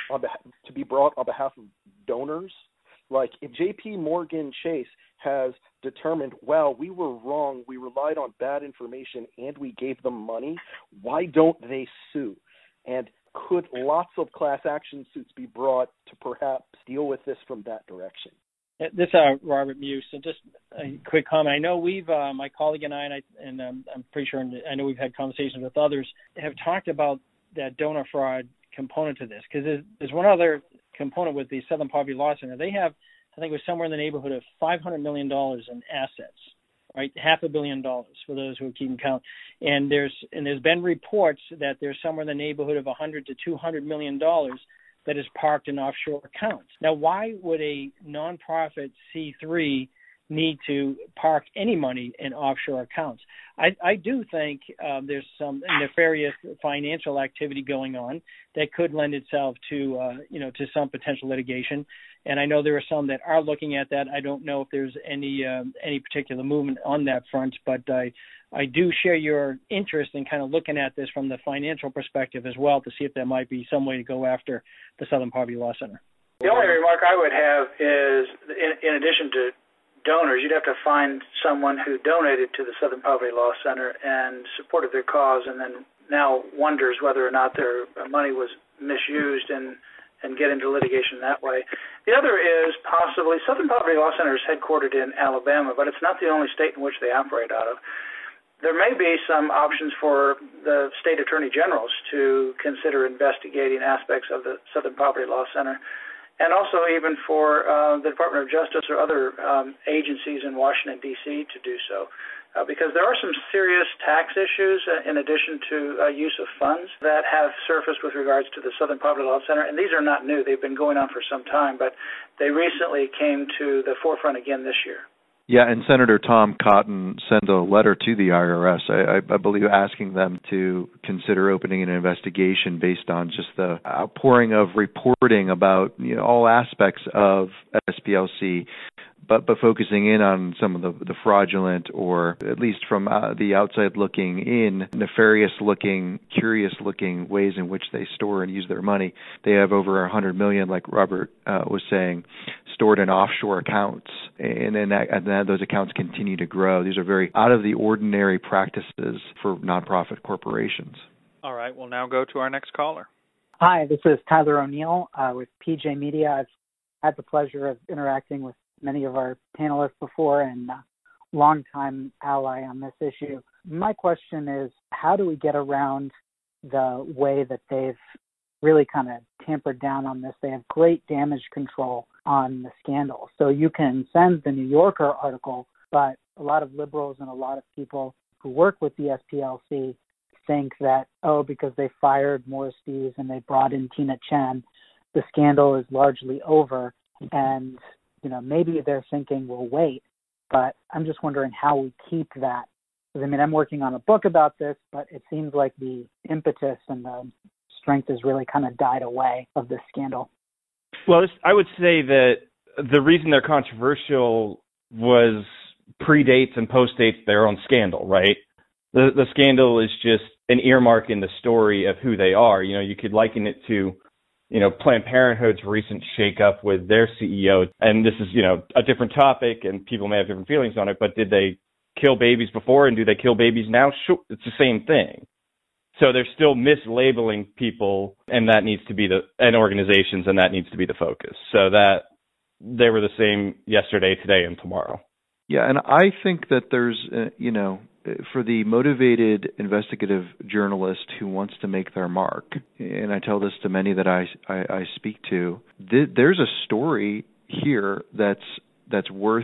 on behalf, to be brought on behalf of donors. Like if J P Morgan Chase has determined, well, we were wrong, we relied on bad information, and we gave them money, why don't they sue? And could lots of class action suits be brought to perhaps deal with this from that direction? This is uh, Robert Muse. So just a quick comment. I know we've, uh, my colleague and I, and, I, and um, I'm pretty sure I know we've had conversations with others, have talked about that donor fraud component to this, because there's, there's one other component with the Southern Poverty Law Center. They have, I think it was somewhere in the neighborhood of five hundred million dollars in assets, right? Half a billion dollars for those who are keeping count. And there's and there's been reports that there's somewhere in the neighborhood of one hundred to two hundred million dollars that is parked in offshore accounts. Now, why would a nonprofit C three need to park any money in offshore accounts? I, I do think um, there's some nefarious financial activity going on that could lend itself to, uh, you know, to some potential litigation. And I know there are some that are looking at that. I don't know if there's any um, any particular movement on that front, but I I do share your interest in kind of looking at this from the financial perspective as well to see if there might be some way to go after the Southern Poverty Law Center. The only remark I would have is, in, in addition to donors, you'd have to find someone who donated to the Southern Poverty Law Center and supported their cause and then now wonders whether or not their money was misused and, and get into litigation that way. The other is possibly Southern Poverty Law Center is headquartered in Alabama, but it's not the only state in which they operate out of. There may be some options for the state attorney generals to consider investigating aspects of the Southern Poverty Law Center, and also even for uh, the Department of Justice or other um, agencies in Washington, D C to do so. Uh, because there are some serious tax issues uh, in addition to uh, use of funds that have surfaced with regards to the Southern Poverty Law Center, and these are not new. They've been going on for some time, but they recently came to the forefront again this year. Yeah, and Senator Tom Cotton sent a letter to the I R S, I, I, I believe, asking them to consider opening an investigation based on just the outpouring of reporting about, you know, all aspects of S P L C, but but focusing in on some of the, the fraudulent, or at least from uh, the outside looking in, nefarious-looking, curious-looking ways in which they store and use their money. They have over one hundred million dollars, like Robert uh, was saying, stored in offshore accounts, and then that, and then those accounts continue to grow. These are very out-of-the-ordinary practices for nonprofit corporations. All right, we'll now go to our next caller. Hi, this is Tyler O'Neill uh, with P J Media. I've had the pleasure of interacting with many of our panelists before and uh, longtime ally on this issue. My question is, how do we get around the way that they've really kind of tampered down on this? They have great damage control on the scandal. So you can send the New Yorker article, but a lot of liberals and a lot of people who work with the S P L C think that, oh, because they fired Morris Dees and they brought in Tina Chen, the scandal is largely over. And you know, maybe they're thinking, we'll wait, but I'm just wondering how we keep that. Because, I mean, I'm working on a book about this, but it seems like the impetus and the strength has really kind of died away of this scandal. Well, this, I would say that the reason they're controversial was predates and postdates their own scandal, right? The, the scandal is just an earmark in the story of who they are. You know, you could liken it to, you know, Planned Parenthood's recent shakeup with their C E O. And this is, you know, a different topic and people may have different feelings on it, but did they kill babies before and do they kill babies now? Sure, it's the same thing. So they're still mislabeling people, and that needs to be the, and organizations, and that needs to be the focus. So that they were the same yesterday, today, and tomorrow. Yeah, and I think that there's, uh, you know, for the motivated investigative journalist who wants to make their mark, and I tell this to many that I, I, I speak to, th- there's a story here that's that's worth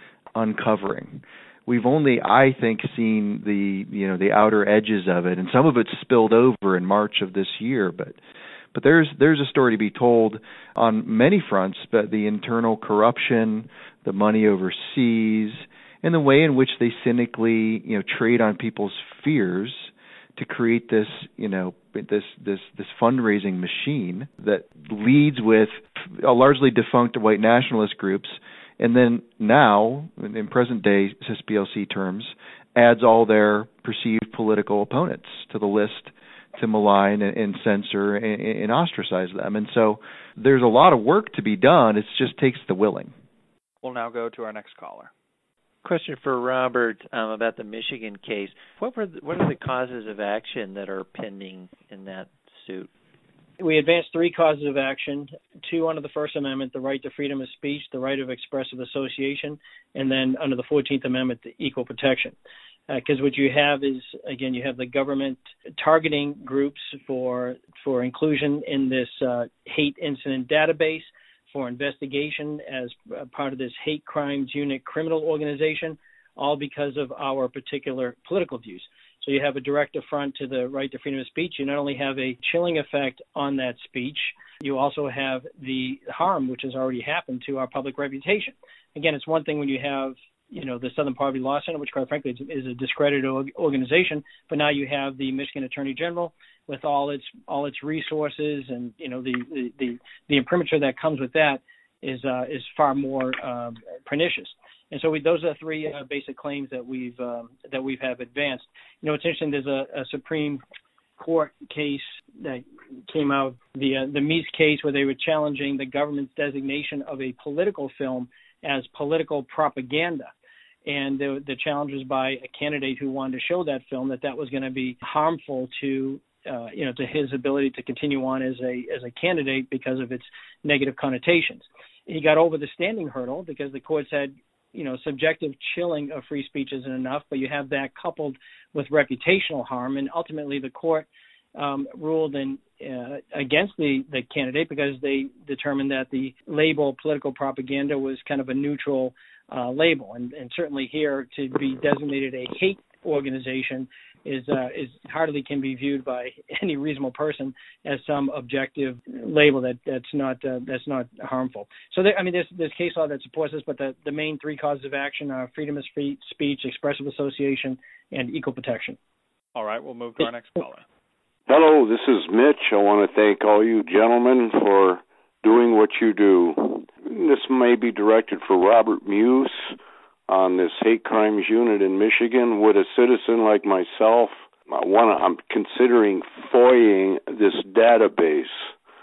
uncovering. We've only, I think, seen the you know the outer edges of it, and some of it's spilled over in March of this year. But but there's there's a story to be told on many fronts. But the internal corruption, the money overseas, and the way in which they cynically, you know, trade on people's fears to create this, you know, this this this fundraising machine that leads with largely defunct white nationalist groups, and then now, in present day S P L C terms, adds all their perceived political opponents to the list to malign and, and censor and, and ostracize them. And so there's a lot of work to be done. It just takes the willing. We'll now go to our next caller. Question for Robert um, about the Michigan case. What were the, what are the causes of action that are pending in that suit? We advanced three causes of action, two under the First Amendment, the right to freedom of speech, the right of expressive association, and then under the fourteenth Amendment, the equal protection. Because uh, what you have is, again, you have the government targeting groups for for inclusion in this uh, hate incident database, for investigation as part of this hate crimes unit criminal organization, all because of our particular political views. So you have a direct affront to the right to freedom of speech. You not only have a chilling effect on that speech, you also have the harm which has already happened to our public reputation. Again, it's one thing when you have, you know, the Southern Poverty Law Center, which quite frankly is a discredited organization, but now you have the Michigan Attorney General with all its all its resources, and you know the the the, the imprimatur that comes with that is uh, is far more um, pernicious. And so we, those are three uh, basic claims that we've um, that we've have advanced. You know, it's interesting. There's a, a Supreme Court case that came out, the uh, the Meese case, where they were challenging the government's designation of a political film as political propaganda. And the, the challenge was by a candidate who wanted to show that film that that was going to be harmful to, uh, you know, to his ability to continue on as a as a candidate because of its negative connotations. He got over the standing hurdle because the court said, you know, subjective chilling of free speech isn't enough, but you have that coupled with reputational harm, and ultimately the court um, ruled in uh, against the, the candidate because they determined that the label political propaganda was kind of a neutral Uh, label, and, and certainly here to be designated a hate organization is uh, is hardly can be viewed by any reasonable person as some objective label that that's not uh, that's not harmful. So there, I mean, there's there's case law that supports this, but the, the main three causes of action are freedom of speech, expressive association, and equal protection. All right, we'll move to our next caller. Hello, this is Mitch. I want to thank all you gentlemen for doing what you do. This may be directed for Robert Muse on this hate crimes unit in Michigan. Would a citizen like myself, I wanna, I'm considering FOIAing this database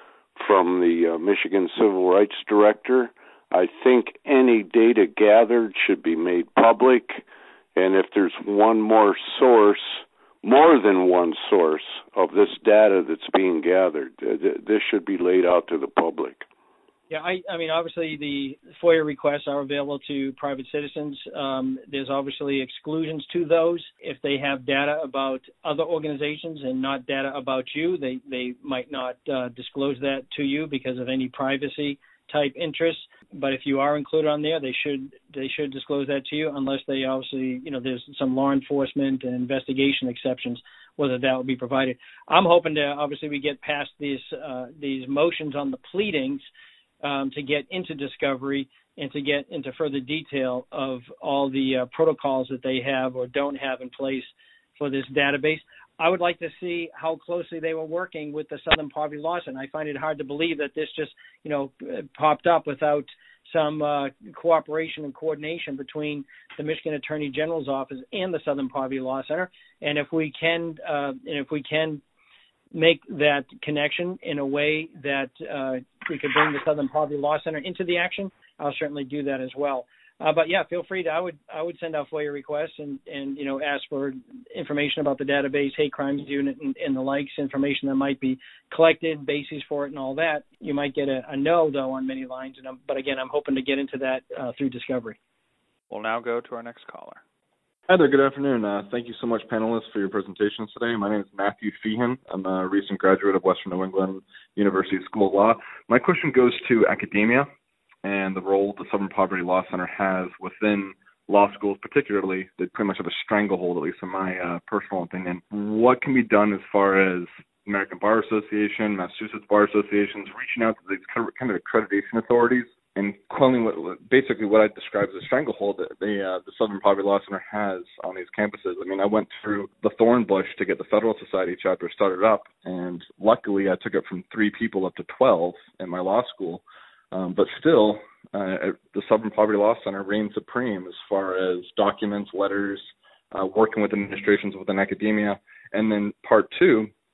from the uh, Michigan Civil Rights Director. I think any data gathered should be made public, and if there's one more source, more than one source of this data that's being gathered, this should be laid out to the public. Yeah, I, I mean, obviously the FOIA requests are available to private citizens. Um, there's obviously exclusions to those. If they have data about other organizations and not data about you, they, they might not uh, disclose that to you because of any privacy type interests. But if you are included on there, they should they should disclose that to you, unless they obviously, you know, there's some law enforcement and investigation exceptions, whether that will be provided. I'm hoping to, obviously, we get past these uh, these motions on the pleadings um, to get into discovery and to get into further detail of all the uh, protocols that they have or don't have in place for this database. I would like to see how closely they were working with the Southern Poverty Law Center. I find it hard to believe that this just, you know, popped up without some uh, cooperation and coordination between the Michigan Attorney General's office and the Southern Poverty Law Center. And if we can, uh, and if we can make that connection in a way that uh, we could bring the Southern Poverty Law Center into the action, I'll certainly do that as well. Uh, but yeah, feel free to. I would I would send out FOIA requests and, and you know ask for information about the database, hate crimes unit, and, and the likes, information that might be collected, bases for it, and all that. You might get a, a no though on many lines, and I'm, but again, I'm hoping to get into that uh, through discovery. We'll now go to our next caller. Hi there. Good afternoon. Uh, thank you so much, panelists, for your presentations today. My name is Matthew Feehan. I'm a recent graduate of Western New England University School of Law. My question goes to academia and the role the Southern Poverty Law Center has within law schools, particularly. They pretty much have a stranglehold, at least in my uh, personal opinion. What can be done as far as American Bar Association, Massachusetts Bar Associations, reaching out to these kind of accreditation authorities and quelling what, basically what I describe as a stranglehold that the, uh, the Southern Poverty Law Center has on these campuses. I mean, I went through the thorn bush to get the Federal Society chapter started up, and luckily I took it from three people up to twelve in my law school. Um, but still, uh, the Southern Poverty Law Center reigns supreme as far as documents, letters, uh, working with administrations within academia. And then part two,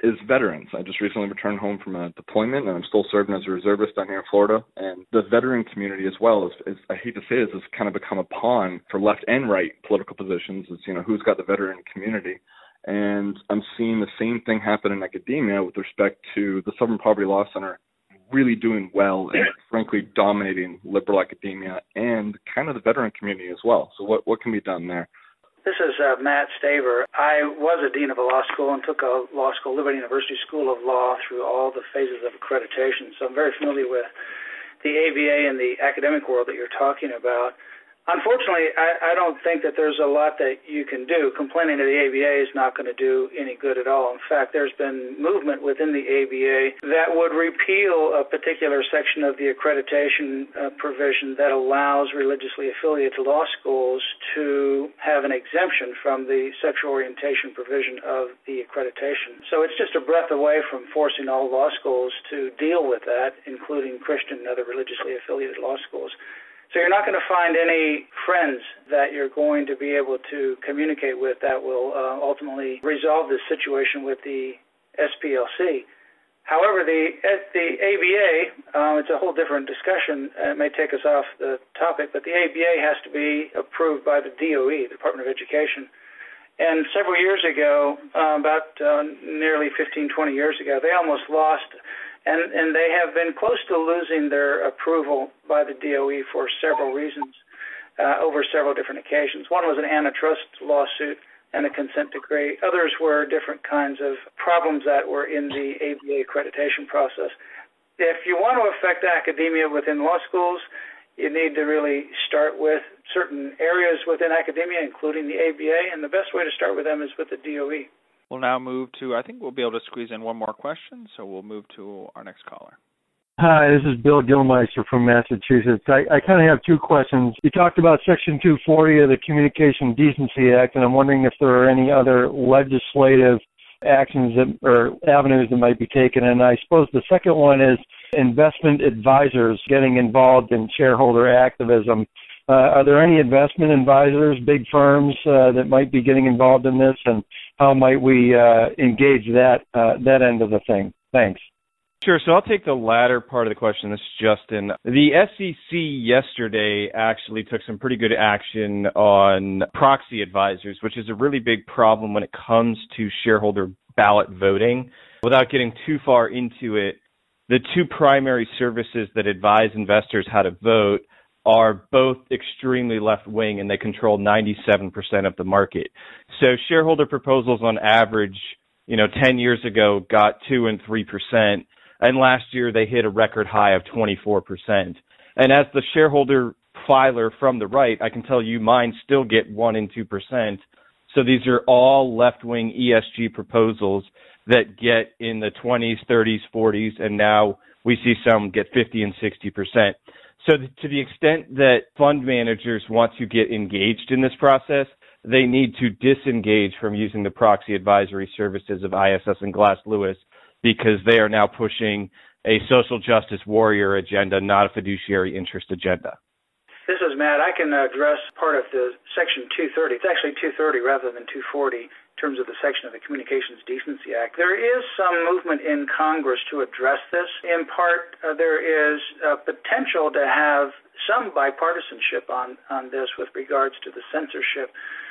is veterans. I just recently returned home from a deployment, and I'm still serving as a reservist down here in Florida. And the veteran community as well, is, is I hate to say this, has kind of become a pawn for left and right political positions. It's, you know, who's got the veteran community. And I'm seeing the same thing happen in academia with respect to the Southern Poverty Law Center really doing well and frankly dominating liberal academia and kind of the veteran community as well. So what, what can be done there? This is uh, Matt Staver. I was a dean of a law school and took a law school, Liberty University School of Law, through all the phases of accreditation. So I'm very familiar with the A B A and the academic world that you're talking about. Unfortunately, I, I don't think that there's a lot that you can do. Complaining to the A B A is not going to do any good at all. In fact, there's been movement within the A B A that would repeal a particular section of the accreditation uh, provision that allows religiously affiliated law schools to have an exemption from the sexual orientation provision of the accreditation. So it's just a breath away from forcing all law schools to deal with that, including Christian and other religiously affiliated law schools. So you're not going to find any friends that you're going to be able to communicate with that will uh, ultimately resolve this situation with the S P L C. However, the the A B A, um, it's a whole different discussion. It may take us off the topic, but the A B A has to be approved by the D O E, the Department of Education. And several years ago, uh, about uh, nearly fifteen, twenty years ago, they almost lost. And, and they have been close to losing their approval by the D O E for several reasons, uh, over several different occasions. One was an antitrust lawsuit and a consent decree. Others were different kinds of problems that were in the A B A accreditation process. If you want to affect academia within law schools, you need to really start with certain areas within academia, including the A B A, and the best way to start with them is with the D O E. We'll now move to, I think we'll be able to squeeze in one more question, so we'll move to our next caller. Hi, this is Bill Gilmeister from Massachusetts. I, I kind of have two questions. You talked about Section two forty of the Communication Decency Act, and I'm wondering if there are any other legislative actions that, or avenues that might be taken. And I suppose the second one is investment advisors getting involved in shareholder activism. Uh, are there any investment advisors, big firms, uh, that might be getting involved in this, and how might we uh, engage that uh, that end of the thing? Thanks. Sure. So I'll take the latter part of the question. This is Justin. The S E C yesterday actually took some pretty good action on proxy advisors, which is a really big problem when it comes to shareholder ballot voting. Without getting too far into it, the two primary services that advise investors how to vote are both extremely left-wing, and they control ninety-seven percent of the market. So shareholder proposals on average, you know, ten years ago got two and three percent, and last year they hit a record high of twenty-four percent. And as the shareholder filer from the right, I can tell you mine still get one and two percent. So these are all left-wing E S G proposals that get in the twenties, thirties, forties, and now we see some get fifty and sixty percent. So to the extent that fund managers want to get engaged in this process, they need to disengage from using the proxy advisory services of I S S and Glass Lewis, because they are now pushing a social justice warrior agenda, not a fiduciary interest agenda. This is Matt. I can address part of the Section two thirty. It's actually two thirty rather than two forty in terms of the section of the Communications Decency Act. There is some movement in Congress to address this. In part, uh, there is a potential to have some bipartisanship on, on this with regards to the censorship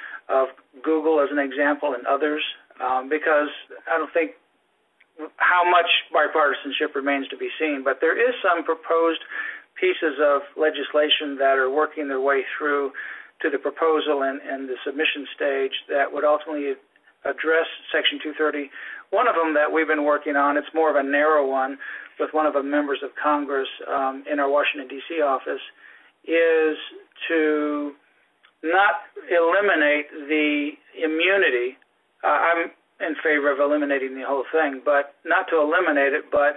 of Google as an example and others, um, because I don't think how much bipartisanship remains to be seen, but there is some proposed pieces of legislation that are working their way through to the proposal and, and the submission stage that would ultimately address Section two thirty. One of them that we've been working on, it's more of a narrow one with one of the members of Congress um, in our Washington, D C office, is to not eliminate the immunity. Uh, I'm in favor of eliminating the whole thing, but not to eliminate it, but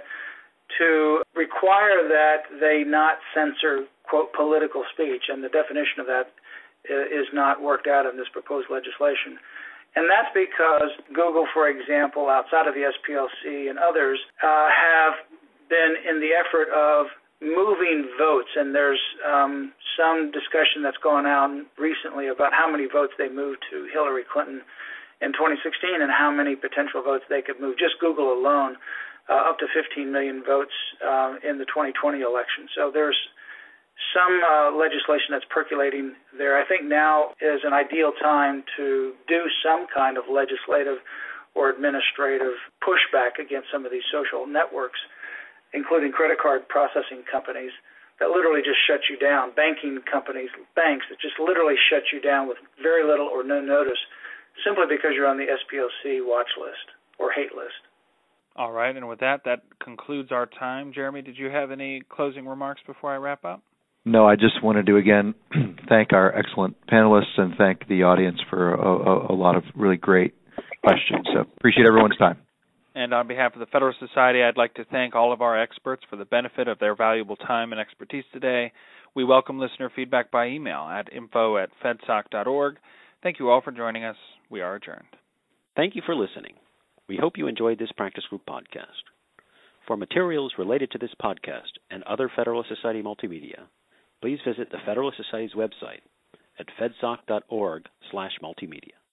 to require that they not censor, quote, political speech, and the definition of that is not worked out in this proposed legislation. And that's because Google, for example, outside of the S P L C and others, uh, have been in the effort of moving votes, and there's um, some discussion that's gone out recently about how many votes they moved to Hillary Clinton in twenty sixteen and how many potential votes they could move. Just Google alone, uh, up to fifteen million votes uh, in the twenty twenty election. So there's some uh, legislation that's percolating there. I think now is an ideal time to do some kind of legislative or administrative pushback against some of these social networks, including credit card processing companies that literally just shut you down, banking companies, banks that just literally shut you down with very little or no notice simply because you're on the S P L C watch list or hate list. All right, and with that, that concludes our time. Jeremy, did you have any closing remarks before I wrap up? No, I just wanted to, again, thank our excellent panelists and thank the audience for a, a, a lot of really great questions. So appreciate everyone's time. And on behalf of the Federalist Society, I'd like to thank all of our experts for the benefit of their valuable time and expertise today. We welcome listener feedback by email at info at fedsoc dot org. Thank you all for joining us. We are adjourned. Thank you for listening. We hope you enjoyed this Practice Group podcast. For materials related to this podcast and other Federalist Society multimedia, please visit the Federalist Society's website at fedsoc dot org slash multimedia.